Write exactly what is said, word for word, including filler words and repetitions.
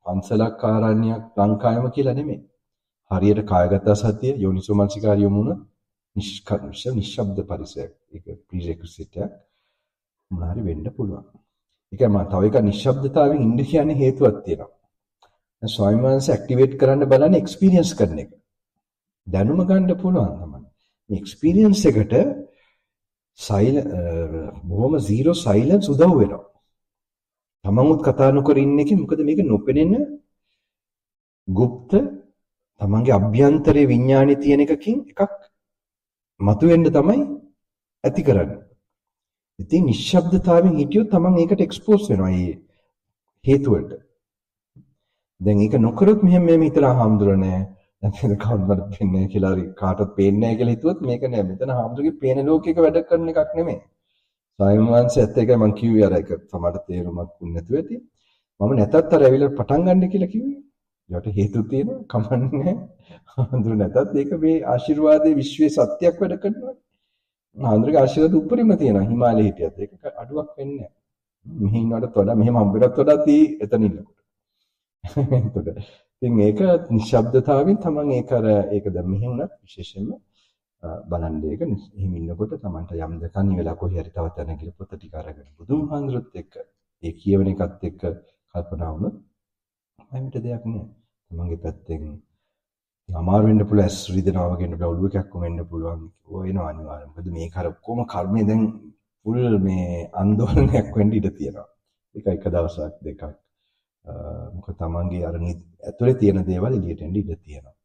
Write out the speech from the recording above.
පන්සලක් ආරණ්‍යයක් ලංකායම කියලා නෙමෙයි. හරියට කායගත සතිය යෝනිසෝ මනසිකාරය යොමුන නිෂ්කර්ෂ නිශ්ශබ්ද පරිසරයක්. ඒක ප්‍රීරෙක්විසිට් එකක්. මොනාරි වෙන්න පුළුවන්. ඒක මම තව එක නිශ්ශබ්දතාවයෙන් ඉන්න කියන්නේ හේතුවක් තියෙනවා. දැන් ස්වාමීන් වහන්සේ ඇක්ටිවේට් කරන්න බලන්නේ එක්ස්පීරියන්ස් කරන එක. දැනුම ගන්න පුළුවන් තමයි. මේ එක්ස්පීරියන්ස් එකට සයිල බොහොම zero silence උදව් වෙනවා. තමන්වත් කතා නොකර ඉන්න එකේ මොකද මේක නොපෙනෙන গুপ্ত තමන්ගේ අභ්‍යන්තරයේ විඥානයේ තියෙන එකකින් එකක් මතුවෙන්න තමයි ඇති කරන්නේ. ඉතින් නිශ්ශබ්දතාවයෙන් හිටියොත් තමන් ඒකට එක්ස්පෝස් වෙනවා මේ හේතු වලට. දැන් ඒක නොකරොත් මෙහෙම මෙහෙම හිතලා හාමුදුරනේ දැන් කවුරුත් පේන්නේ කියලා හරි කාටවත් පේන්නේ නැහැ කියලා හිතුවොත් මේක නෑ. මෙතන හාමුදුරගේ පේන ලෝකයක වැඩ කරන එකක් නෙමෙයි. ස්වාමීන් වහන්සේ ඇත්ත එකයි මම කිව්වේ අර එක සමහර තේරුමක් නැතුව ඇති. මම නැතත් අර ඇවිල්ලා පටන් ගන්න කියලා කිව්වේ. ඒකට හේතු තියෙනවා කමන්නේ. හාමුදුර නැතත් ඒක මේ ආශිර්වාදයේ විශ්වයේ සත්‍යයක් වැඩ කරනවා. හාමුදුරගේ ආශිර්වාද උඩරිම තියෙනවා හිමාලයේ හිටියත්. ඒක අඩුවක් වෙන්නේ නැහැ. මෙහි ඉන්නවට වඩා මෙහෙම හම්බෙලත් වඩා තී එතන ඉන්නකොට. එතකොට ඉතින් ඒක නිශ්ශබ්දතාවයෙන් තමන් ඒක අර ඒක දැන් මෙහි උනත් විශේෂයෙන්ම බලන්න ඒක එහෙම ඉන්නකොට තමන්ට යම් දකන් වෙලා කොහේ හරි තව තැනක පොත ටික අරගෙන බුදුහාඳුරුත් එක්ක ඒ කියවන එකත් එක්ක කල්පනා වුණොත් මයින්ට දෙයක් නෑ. තමන්ගේ පැත්තෙන් අමාරු වෙන්න පුළුවන් ඇස් රිදෙනවා වගේ වෙන්න ඔළුව කැක්කුම වෙන්න පුළුවන්. ඔය එනවා අනිවාර්යයෙන්. මොකද මේක අර කොහොම කර්මය දැන් ෆුල් මේ ආందోලනයක් වෙන්න ඉඩ තියෙනවා. ඒක එක දවසක් දෙකක් මොකද තමන්ගේ අර ඇතුලේ තියෙන දේවල් එළියට එන්න ඉඩ තියෙනවා.